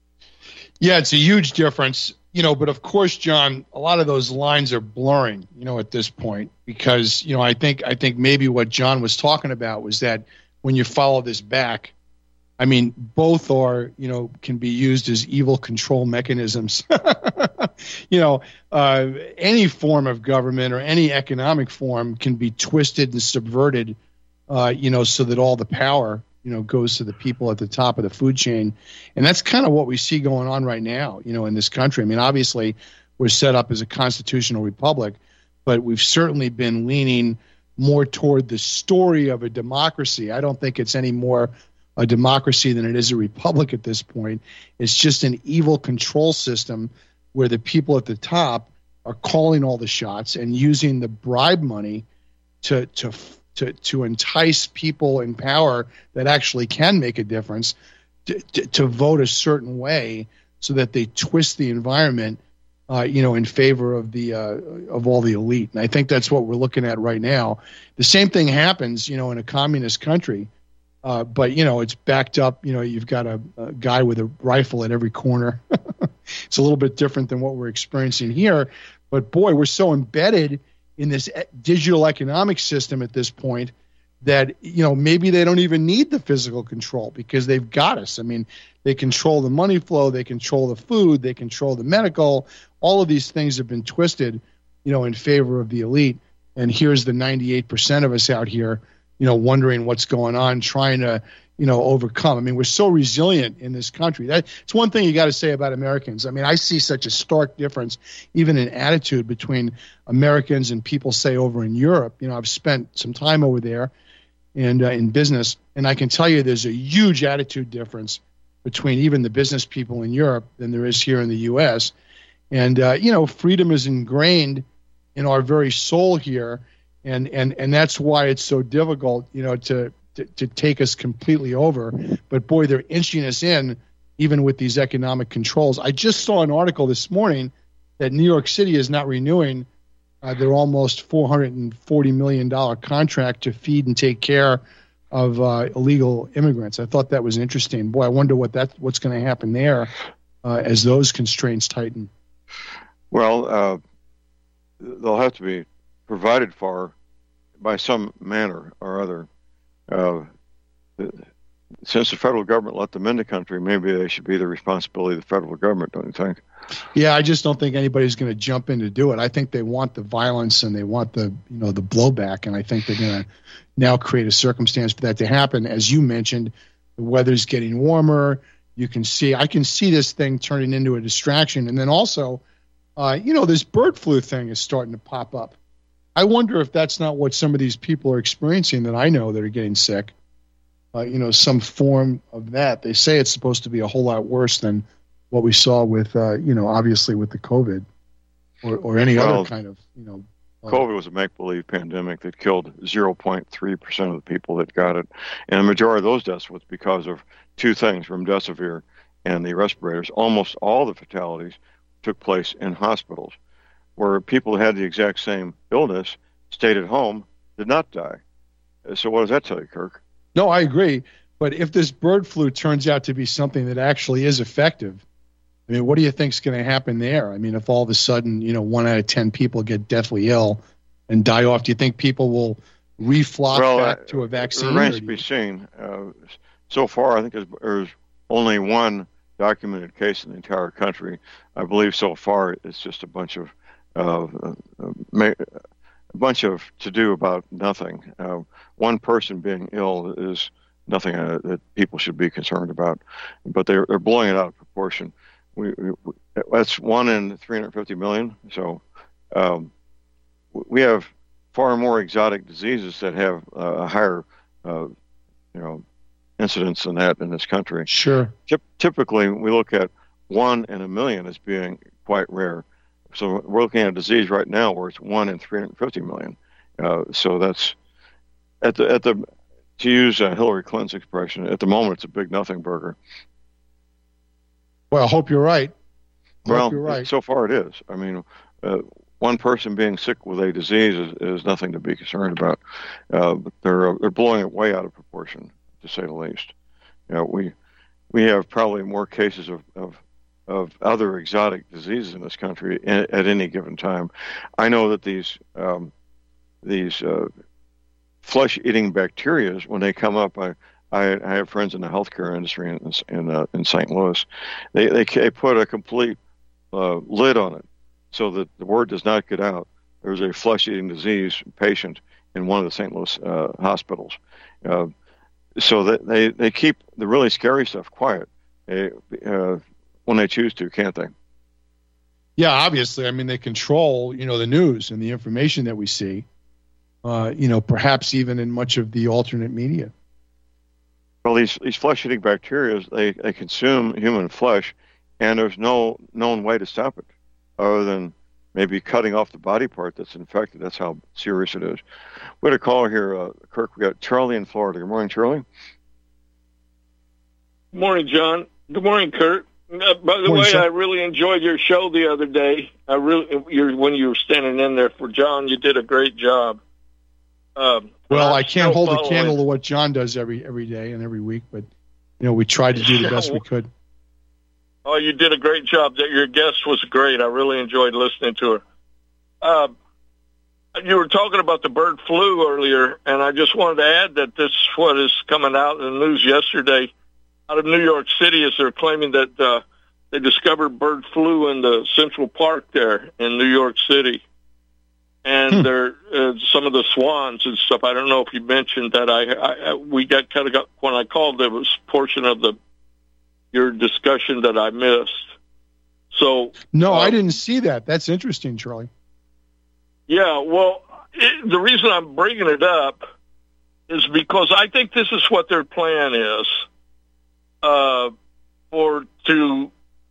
Yeah, it's a huge difference. You know, but of course, John, a lot of those lines are blurring, you know, at this point, because, you know, I think I think maybe what John was talking about was that when you follow this back, I mean, both are, you know, can be used as evil control mechanisms. you know, uh, any form of government or any economic form can be twisted and subverted, uh, you know, so that all the power, you know, goes to the people at the top of the food chain. And that's kind of what we see going on right now, you know, in this country. I mean, obviously, we're set up as a constitutional republic, but we've certainly been leaning more toward the story of a democracy. I don't think it's any more a democracy than it is a republic at this point. It's just an evil control system where the people at the top are calling all the shots and using the bribe money to to to, to entice people in power that actually can make a difference to, to, to vote a certain way, so that they twist the environment, uh, you know, in favor of the uh, of all the elite. And I think that's what we're looking at right now. The same thing happens, you know, in a communist country. Uh, but, you know, it's backed up. You know, you've got a, a guy with a rifle at every corner. It's a little bit different than what we're experiencing here. But, boy, we're so embedded in this digital economic system at this point that, you know, maybe they don't even need the physical control because they've got us. I mean, they control the money flow. They control the food. They control the medical. All of these things have been twisted, you know, in favor of the elite. And here's the ninety-eight percent of us out here, you know, wondering what's going on, trying to, you know, overcome. I mean, we're so resilient in this country. That, it's one thing you got to say about Americans. I mean, I see such a stark difference, even in attitude, between Americans and people, say, over in Europe. You know, I've spent some time over there and uh, in business, and I can tell you there's a huge attitude difference between even the business people in Europe than there is here in the U S. And, uh, you know, freedom is ingrained in our very soul here. And, and and that's why it's so difficult, you know, to, to, to take us completely over. But, boy, they're inching us in, even with these economic controls. I just saw an article this morning that New York City is not renewing uh, their almost four hundred forty million dollars contract to feed and take care of uh, illegal immigrants. I thought that was interesting. Boy, I wonder what that what's going to happen there uh, as those constraints tighten. Well, uh, they'll have to be provided for by some manner or other. Uh, since the federal government let them into the country, maybe they should be the responsibility of the federal government, don't you think? Yeah, I just don't think anybody's going to jump in to do it. I think they want the violence and they want the, you know, the blowback, and I think they're going to now create a circumstance for that to happen. As you mentioned, the weather's getting warmer. You can see, I can see this thing turning into a distraction, and then also, uh, you know, this bird flu thing is starting to pop up. I wonder if that's not what some of these people are experiencing that I know that are getting sick. Uh, you know, some form of that. They say it's supposed to be a whole lot worse than what we saw with, uh, you know, obviously with the COVID or, or any well, other kind of, you know. Uh, COVID was a make-believe pandemic that killed zero point three percent of the people that got it. And the majority of those deaths was because of two things, remdesivir and the respirators. Almost all the fatalities took place in hospitals, where people who had the exact same illness, stayed at home, did not die. So what does that tell you, Kirk? No, I agree. But if this bird flu turns out to be something that actually is effective, I mean, what do you think is going to happen there? I mean, if all of a sudden, you know, one out of ten people get deathly ill and die off, do you think people will reflock well, back uh, to a vaccine? It remains to be seen. Uh, so far, I think there's, there's only one documented case in the entire country. I believe so far it's just a bunch of uh, a bunch of to do about nothing. Uh, one person being ill is nothing uh, that people should be concerned about, but they're, they're blowing it out of proportion. We, we, that's one in three hundred fifty million. So um, we have far more exotic diseases that have uh, a higher, uh, you know, incidence than that in this country. Sure. Typ- typically, we look at one in a million as being quite rare. So we're looking at a disease right now where it's one in three hundred fifty million. Uh, so that's at the at the to use uh, Hillary Clinton's expression, at the moment it's a big nothing burger. Well, I hope you're right. I well, hope you're right. So far it is. I mean, uh, one person being sick with a disease is, is nothing to be concerned about. Uh, but they're uh, they're blowing it way out of proportion, to say the least. You know, we we have probably more cases of, of of other exotic diseases in this country at, at any given time. I know that these um, these uh, flesh-eating bacteria, when they come up, I, I I have friends in the healthcare industry in in, uh, in Saint Louis. They they, they put a complete uh, lid on it so that the word does not get out. There's a flesh-eating disease patient in one of the Saint Louis uh, hospitals. Uh, so that they, they keep the really scary stuff quiet. They, uh, when they choose to, can't they? Yeah, obviously. I mean, they control, you know, the news and the information that we see, uh, you know, perhaps even in much of the alternate media. Well, these, these flesh-eating bacteria, they, they consume human flesh, and there's no known way to stop it other than maybe cutting off the body part that's infected. That's how serious it is. We had a caller here, uh, Kirk. We got Charlie in Florida. Good morning, Charlie. Good morning, John. Good morning, Kurt. Uh, by the Morning, way, sir. I really enjoyed your show the other day. I really, you're, when you were standing in there for John, you did a great job. Um, Well, I'm I can't still hold a following- candle to what John does every every day and every week, but you know, we tried to do the best we could. Oh, you did a great job. That your guest was great. I really enjoyed listening to her. Uh, you were talking about the bird flu earlier, and I just wanted to add that this is what is coming out in the news yesterday out of New York City, is they're claiming that uh, they discovered bird flu in the Central Park there in New York City. And Hmm. there, uh, some of the swans and stuff. I don't know if you mentioned that. I, I, I we got kind of got when I called. There was a portion of the your discussion that I missed. So No, uh, I didn't see that. That's interesting, Charlie. yeah, well, it, the reason I'm bringing it up is because I think this is what their plan is, uh, for to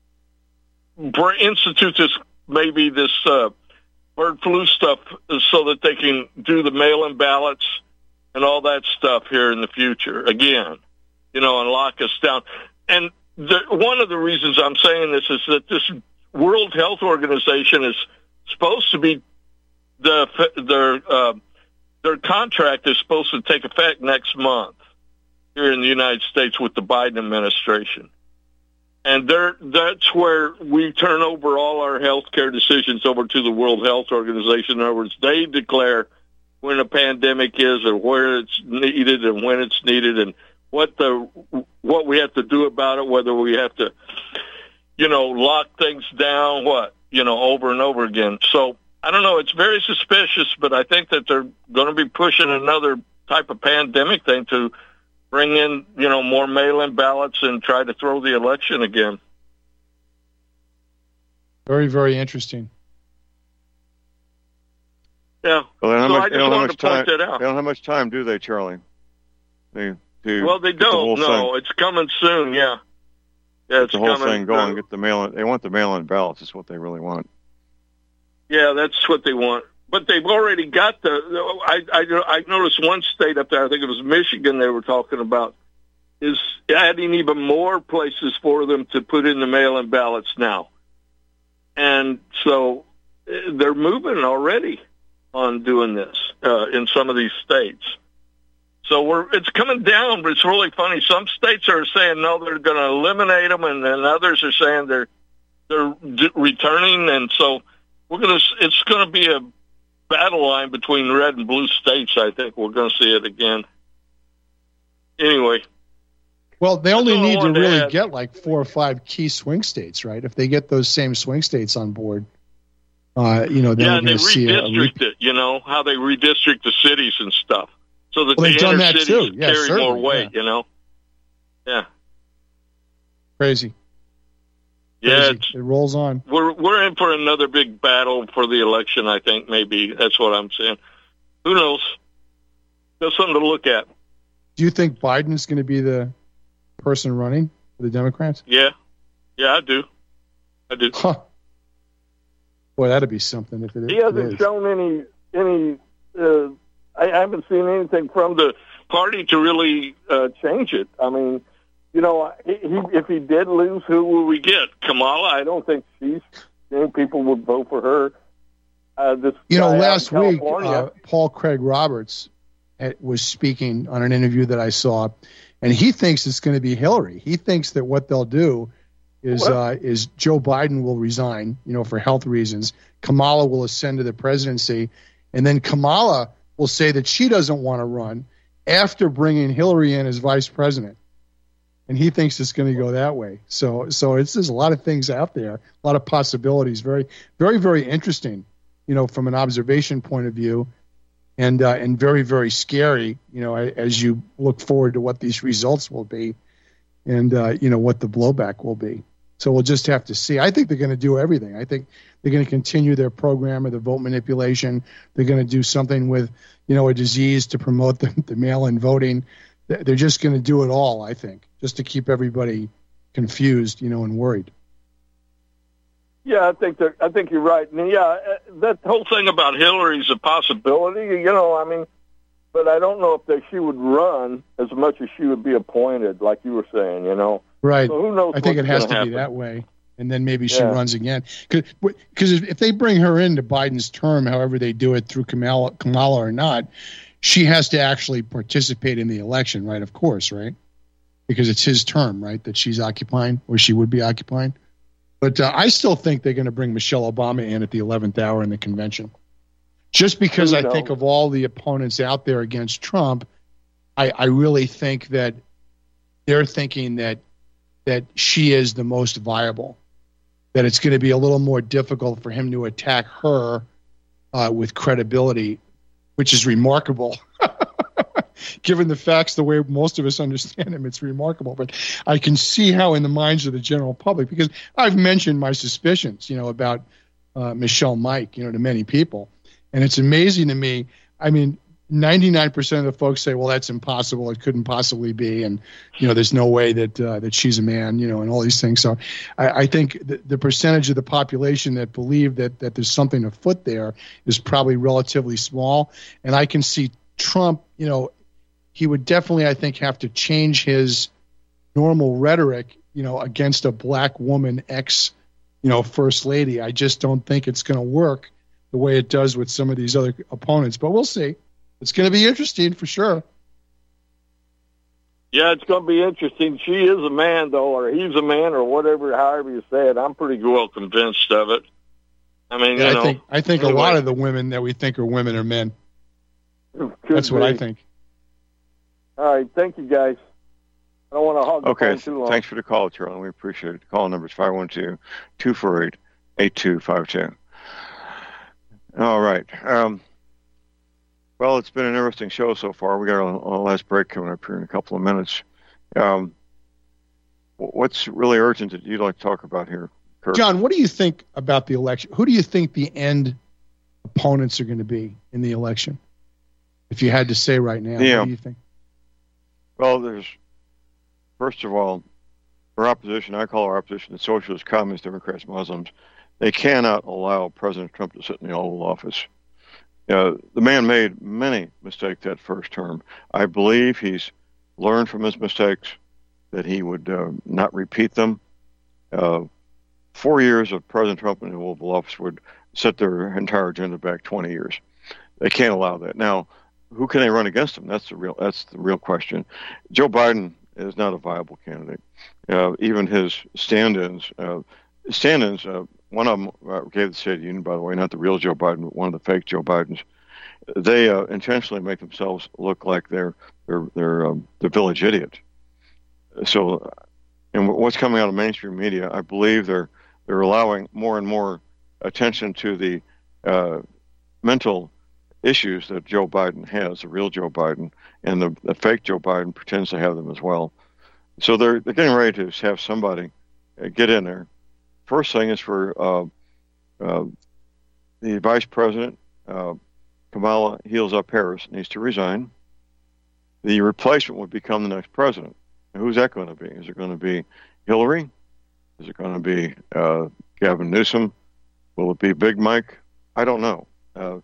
br- institute this maybe this. Uh, bird flu stuff so that they can do the mail-in ballots and all that stuff here in the future again, you know, and lock us down. And the, one of the reasons I'm saying this is that this World Health Organization is supposed to be the their uh, their contract is supposed to take effect next month here in the United States with the Biden administration. And there, that's where we turn over all our health care decisions over to the World Health Organization. In other words, they declare when a pandemic is or where it's needed and when it's needed and what the what we have to do about it, whether we have to, you know, lock things down, what, you know, over and over again. So I don't know. It's very suspicious, but I think that they're going to be pushing another type of pandemic thing to bring in, you know, more mail-in ballots and try to throw the election again. Very, very interesting. Yeah. Well, they don't so have I much, they just don't have wanted much to point time. that out. They don't have much time, do they, Charlie? They, to Well, they get the whole don't. No, thing- it's coming soon. Yeah. Yeah, it's the whole coming. thing going. uh, Get the mail. They want the mail-in ballots. Is what they really want. Yeah, that's what they want. But they've already got the. I, I I noticed one state up there. I think it was Michigan. They were talking about is adding even more places for them to put in the mail-in ballots now, and so uh, they're moving already on doing this uh, in some of these states. So we're it's coming down, but it's really funny. Some states are saying no, they're going to eliminate them, and then others are saying they're they're d- returning, and so we're going to. It's going to be a battle line between red and blue states. I think we're going to see it again. Anyway. Well, they only That's all I need to wanted to really add. get like four or five key swing states, right? If they get those same swing states on board, uh, you know, then Yeah, we're and they going to see a, a re- redistrict it, you know, how they redistrict the cities and stuff. So that Well, the they've done inner that cities too. Yeah, carry certainly, more weight, you know? Yeah. crazy. Yeah, Crazy. It rolls on. we're we're in for another big battle for the election, I think, maybe. That's what I'm saying. Who knows? There's something to look at. Do you think Biden's going to be the person running for the Democrats? Yeah. Yeah, I do. I do. Huh. Boy, that'd be something if it, He if it hasn't is. shown any any. Uh, I haven't seen anything from the party to really uh, change it. I mean, you know, he, he, if he did lose, who will we get? Kamala? I don't think she's. I think people would vote for her. Uh, this you know, guy out last in week, California. uh, Paul Craig Roberts at, was speaking on an interview that I saw, and he thinks it's going to be Hillary. He thinks that what they'll do is uh, is Joe Biden will resign, you know, for health reasons. Kamala will ascend to the presidency, and then Kamala will say that she doesn't want to run after bringing Hillary in as vice president. And he thinks it's going to go that way. So, so it's there's a lot of things out there, a lot of possibilities. Very, very, very interesting, you know, from an observation point of view, and uh, and very, very scary, you know, as you look forward to what these results will be, and uh, you know what the blowback will be. So we'll just have to see. I think they're going to do everything. I think they're going to continue their program of the vote manipulation. They're going to do something with, you know, a disease to promote the, the mail-in voting. They're just going to do it all, I think, just to keep everybody confused, you know, and worried. Yeah, I think that I think you're right. And yeah, that whole thing about Hillary's a possibility. You know, I mean, but I don't know if that she would run as much as she would be appointed, like you were saying. You know, right? So who knows? I think it has to happen. be that way, and then maybe she Yeah. runs again. Because if they bring her into Biden's term, however they do it through Kamala, Kamala or not, she has to actually participate in the election, right? Of course, right? Because it's his term, right, that she's occupying, or she would be occupying. But uh, I still think they're going to bring Michelle Obama in at the eleventh hour in the convention. Just because I think of all the opponents out there against Trump, I, I really think that they're thinking that that she is the most viable, that it's going to be a little more difficult for him to attack her uh, with credibility, which is remarkable. Given the facts, the way most of us understand them, it's remarkable. But I can see how in the minds of the general public, because I've mentioned my suspicions, you know, about uh, Michelle Mike, you know, to many people. And it's amazing to me. I mean, ninety-nine percent of the folks say, well, that's impossible. It couldn't possibly be. And, you know, there's no way that uh, that she's a man, you know, and all these things. So I, I think the, the percentage of the population that believe that, that there's something afoot there is probably relatively small. And I can see Trump, you know, he would definitely, I think, have to change his normal rhetoric, you know, against a black woman ex, you know, first lady. I just don't think it's going to work the way it does with some of these other opponents. But we'll see. It's going to be interesting for sure. Yeah, it's going to be interesting. She is a man, though, or he's a man, or whatever, however you say it. I'm pretty well convinced of it. I mean, Yeah, you I know, think I think anyway. a lot of the women that we think are women are men. Could That's what be. I think. All right, thank you, guys. I don't want to hog the Okay, phone too long. thanks for the call, Charlie. We appreciate it. The call number is five one two, two four eight, eight two five two. All right. Um, well, it's been an interesting show so far. We got a, a last break coming up here in a couple of minutes. Um, what's really urgent that you'd like to talk about here, Kurt? John, what do you think about the election? Who do you think the end opponents are going to be in the election? If you had to say right now, Yeah. what do you think? Well, there's, first of all, our opposition, I call our opposition the socialists, communists, Democrats, Muslims. They cannot allow President Trump to sit in the Oval Office. Uh, the man made many mistakes that first term. I believe he's learned from his mistakes, that he would uh, not repeat them. Uh, four years of President Trump in the Oval Office would set their entire agenda back twenty years. They can't allow that. Now, who can they run against him? That's the real. That's the real question. Joe Biden is not a viable candidate. Uh, even his stand-ins, uh, stand-ins. Uh, one of them uh, gave the State of the Union, by the way, not the real Joe Biden, but one of the fake Joe Bidens. They uh, intentionally make themselves look like they're they're they're um, the village idiot. So, and what's coming out of mainstream media, I believe they're they're allowing more and more attention to the uh, mental issues that Joe Biden has, the real Joe Biden, and the, the fake Joe Biden pretends to have them as well. So they're they're getting ready to have somebody uh, get in there. First thing is for uh, uh, the vice president, uh, Kamala Heels Up Harris, needs to resign. The replacement would become the next president. Now, who's that going to be? Is it going to be Hillary? Is it going to be uh, Gavin Newsom? Will it be Big Mike? I don't know. Uh,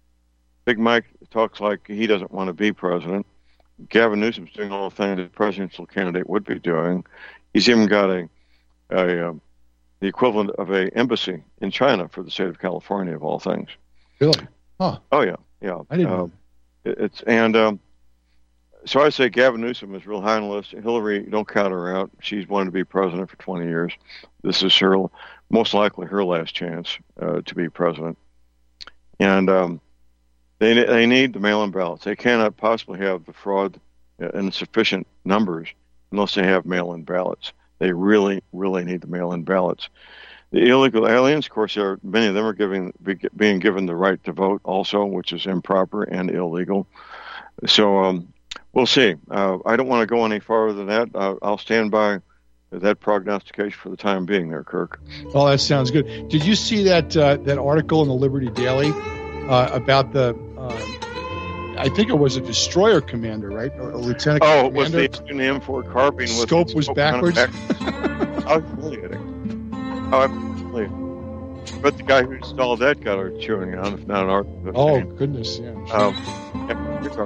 Big Mike talks like he doesn't want to be president. Gavin Newsom's doing all the things that a presidential candidate would be doing. He's even got a, a um, the equivalent of a embassy in China for the state of California, of all things. Really? Huh. Oh yeah, yeah. I didn't. Um, it, it's and um, so I say Gavin Newsom is real high on the list. Hillary, don't count her out. She's wanted to be president for twenty years. This is her most likely her last chance uh, to be president. And um, they they need the mail-in ballots. They cannot possibly have the fraud in sufficient numbers unless they have mail-in ballots. They really, really need the mail-in ballots. The illegal aliens, of course, are many of them are giving be, being given the right to vote also, which is improper and illegal. So um, we'll see. Uh, I don't want to go any farther than that. Uh, I'll stand by that prognostication for the time being there, Kirk. Oh, that sounds good. Did you see that uh, that article in the Liberty Daily uh, about the, uh, I think it was a destroyer commander, right? A lieutenant oh, commander? Oh, it was the M four carbine. With scope was backwards? How humiliating. How humiliating. But the guy who installed that got our chewing on, if not an article. Oh, goodness, yeah. Sure. Um, yeah,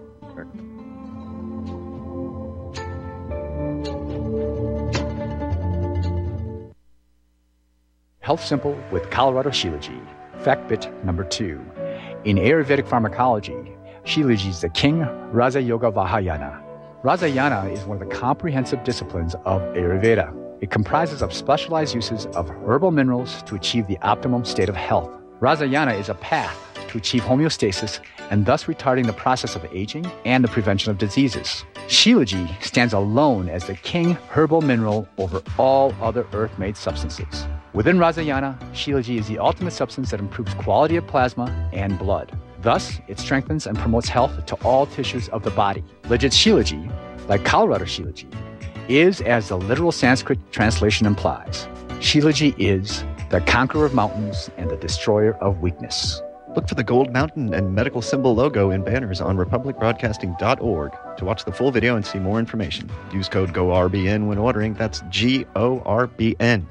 Health Simple with Colorado Shilajit. Fact bit number two. In Ayurvedic pharmacology, Shilajit is the king Raja Yoga Vahayana. Rajayana is one of the comprehensive disciplines of Ayurveda. It comprises of specialized uses of herbal minerals to achieve the optimum state of health. Rajayana is a path to achieve homeostasis and thus retarding the process of aging and the prevention of diseases. Shilajit stands alone as the king herbal mineral over all other earth-made substances. Within Rajayana, Shilajit is the ultimate substance that improves quality of plasma and blood. Thus, it strengthens and promotes health to all tissues of the body. Legit Shilajit, like Colorado Shilajit, is as the literal Sanskrit translation implies. Shilajit is the conqueror of mountains and the destroyer of weakness. Look for the gold mountain and medical symbol logo in banners on republic broadcasting dot org to watch the full video and see more information. Use code G O R B N when ordering. That's G O R B N.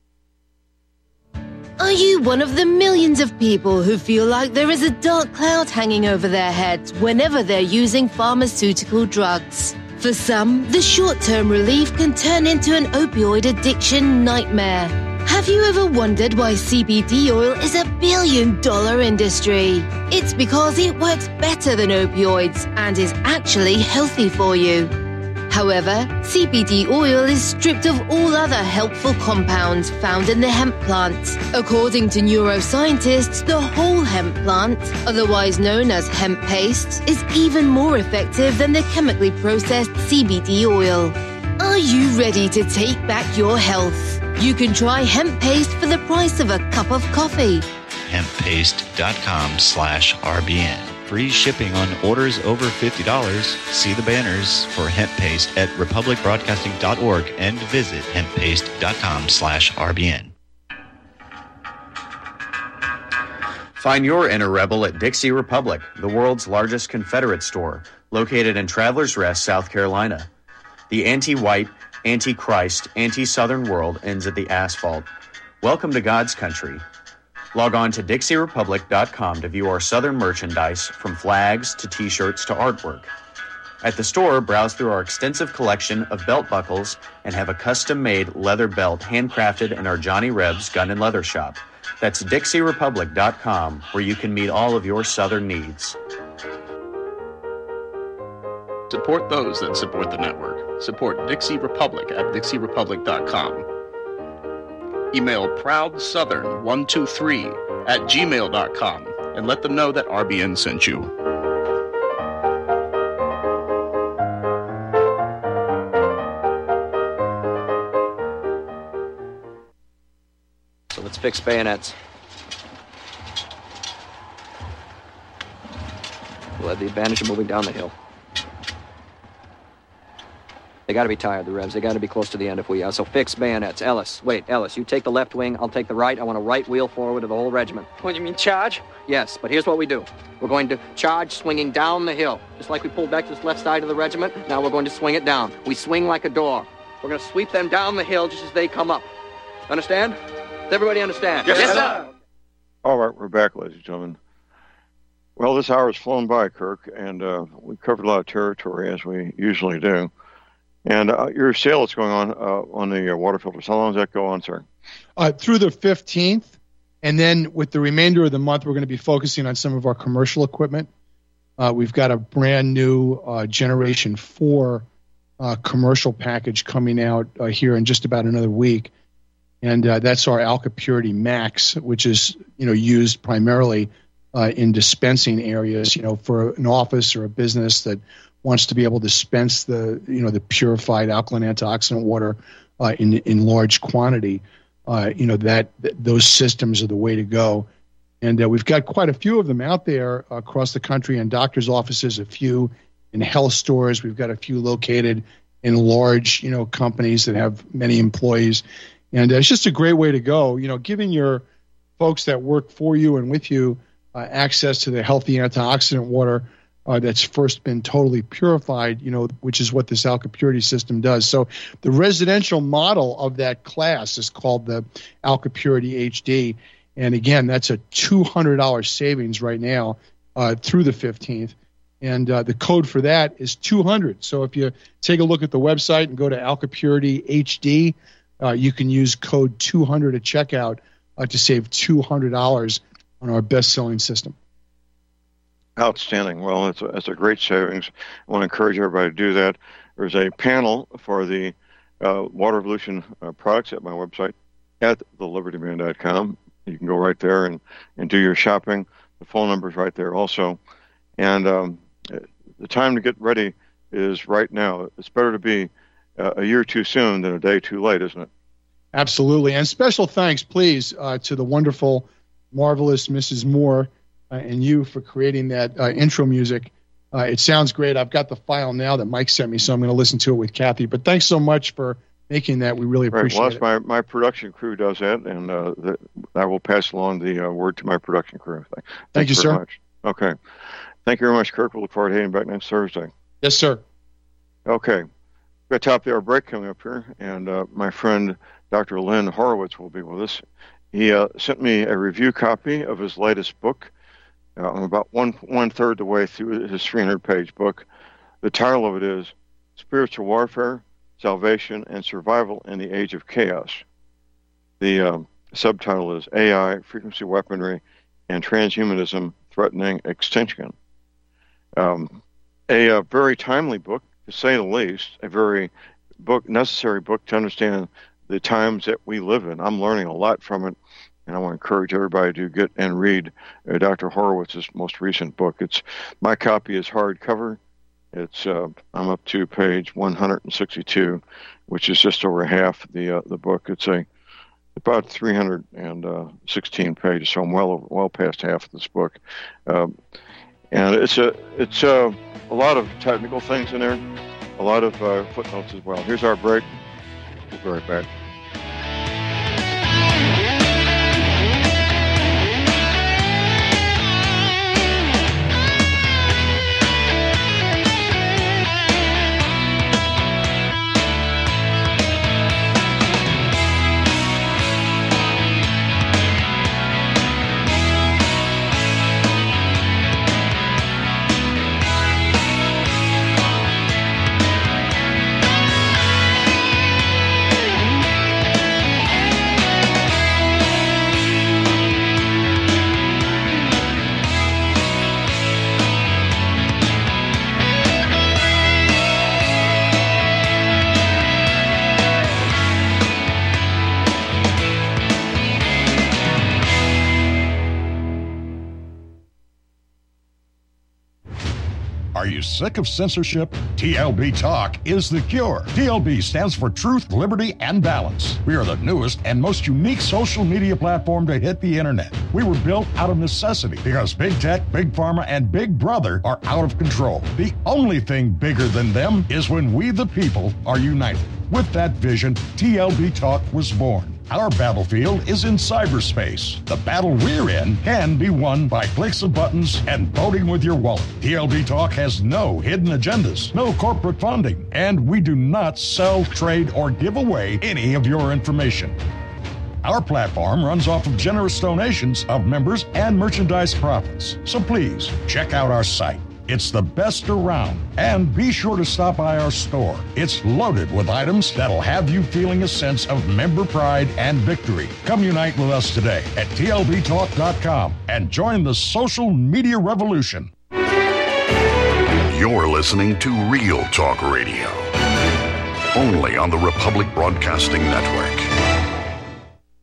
Are you one of the millions of people who feel like there is a dark cloud hanging over their heads whenever they're using pharmaceutical drugs? For some, the short-term relief can turn into an opioid addiction nightmare. Have you ever wondered why C B D oil is a billion-dollar industry? It's because it works better than opioids and is actually healthy for you. However, C B D oil is stripped of all other helpful compounds found in the hemp plant. According to neuroscientists, the whole hemp plant, otherwise known as hemp paste, is even more effective than the chemically processed C B D oil. Are you ready to take back your health? You can try hemp paste for the price of a cup of coffee. hemp paste dot com slash R B N. Free shipping on orders over fifty dollars. See the banners for hemp paste at republic broadcasting dot org and visit hemp paste dot com slash R B N. Find your inner rebel at Dixie Republic, the world's largest Confederate store, located in Travelers Rest, South Carolina. The anti-white, anti-Christ, anti-Southern world ends at the asphalt. Welcome to God's country. Log on to dixie republic dot com to view our Southern merchandise, from flags to t-shirts to artwork. At the store, browse through our extensive collection of belt buckles and have a custom-made leather belt handcrafted in our Johnny Rebs Gun and Leather Shop. That's dixie republic dot com, where you can meet all of your Southern needs. Support those that support the network. Support Dixie Republic at dixie republic dot com. Email proud southern one two three at gmail dot com and let them know that R B N sent you. So let's fix bayonets. We'll have the advantage of moving down the hill. They got to be tired, the Revs. They got to be close to the end if we are. So fix bayonets. Ellis, wait, Ellis, you take the left wing. I'll take the right. I want a right wheel forward of the whole regiment. What, you mean charge? Yes, but here's what we do. We're going to charge swinging down the hill. Just like we pulled back this left side of the regiment, now we're going to swing it down. We swing like a door. We're going to sweep them down the hill just as they come up. Understand? Does everybody understand? Yes, yes sir. All right, we're back, ladies and gentlemen. Well, this hour has flown by, Kirk, and uh, we've covered a lot of territory, as we usually do. And uh, your sale is going on uh, on the uh, water filters. How long does that go on, sir? Uh, through the fifteenth. And then with the remainder of the month, we're going to be focusing on some of our commercial equipment. Uh, we've got a brand new uh, Generation four uh, commercial package coming out uh, here in just about another week. And uh, that's our Alka Purity Max, which is, you know, used primarily uh, in dispensing areas, you know, for an office or a business that wants to be able to dispense the, you know, the purified alkaline antioxidant water uh, in in large quantity. Uh, you know, that, that those systems are the way to go. And uh, we've got quite a few of them out there across the country in doctors' offices, a few in health stores. We've got a few located in large, you know, companies that have many employees. And uh, it's just a great way to go, you know, giving your folks that work for you and with you uh, access to the healthy antioxidant water uh, that's first been totally purified, you know, which is what this Alka Purity system does. So the residential model of that class is called the Alka Purity H D. And again, that's a two hundred dollars savings right now uh, through the fifteenth. And uh, the code for that is two hundred. So if you take a look at the website and go to Alka Purity H D, uh, you can use code two hundred at checkout uh, to save two hundred dollars on our best-selling system. Outstanding. Well, it's a, it's a great savings. I want to encourage everybody to do that. There's a panel for the uh, Water Evolution uh, products at my website at the liberty man dot com. You can go right there and, and do your shopping. The phone number is right there also. And um, the time to get ready is right now. It's better to be uh, a year too soon than a day too late, isn't it? Absolutely. And special thanks, please, uh, to the wonderful, marvelous Missus Moore uh, and you for creating that uh, intro music. Uh, it sounds great. I've got the file now that Mike sent me, so I'm going to listen to it with Kathy. But thanks so much for making that. We really appreciate right. Well, it. My, my production crew does that, and uh, the, I will pass along the uh, word to my production crew. Thank, Thank you, very sir. Much. Okay. Thank you very much, Kirk. We'll look forward to hearing back next Thursday. Yes, sir. Okay. We've got top of the hour break coming up here, and uh, my friend Doctor Lynn Horowitz will be with us. He uh, sent me a review copy of his latest book. Uh, I'm about one one third the way through his three hundred page book. The title of it is Spiritual Warfare, Salvation, and Survival in the Age of Chaos. The um, subtitle is A I, Frequency Weaponry, and Transhumanism Threatening Extinction. Um, a, a very timely book, to say the least, a very book necessary book to understand the times that we live in. I'm learning a lot from it, and I want to encourage everybody to get and read uh, Doctor Horowitz's most recent book. It's my copy is hardcover. It's uh, I'm up to page one hundred sixty-two, which is just over half the uh, the book. It's a about three hundred sixteen pages, so I'm well over, well past half of this book, um, and it's a it's a, a lot of technical things in there, a lot of uh, footnotes as well. Here's our break. We'll be right back. Are you sick of censorship? T L B Talk is the cure. T L B stands for Truth, Liberty, and Balance. We are the newest and most unique social media platform to hit the internet. We were built out of necessity because Big Tech, Big Pharma, and Big Brother are out of control. The only thing bigger than them is when we, the people, are united. With that vision, T L B Talk was born. Our battlefield is in cyberspace. The battle we're in can be won by clicks of buttons and voting with your wallet. T L B Talk has no hidden agendas, no corporate funding, and we do not sell, trade, or give away any of your information. Our platform runs off of generous donations of members and merchandise profits. So please check out our site, It's the best around. And be sure to stop by our store. It's loaded with items that'll have you feeling a sense of member pride and victory. Come unite with us today at T L B talk dot com and join the social media revolution. You're listening to Real Talk Radio, only on the Republic Broadcasting Network.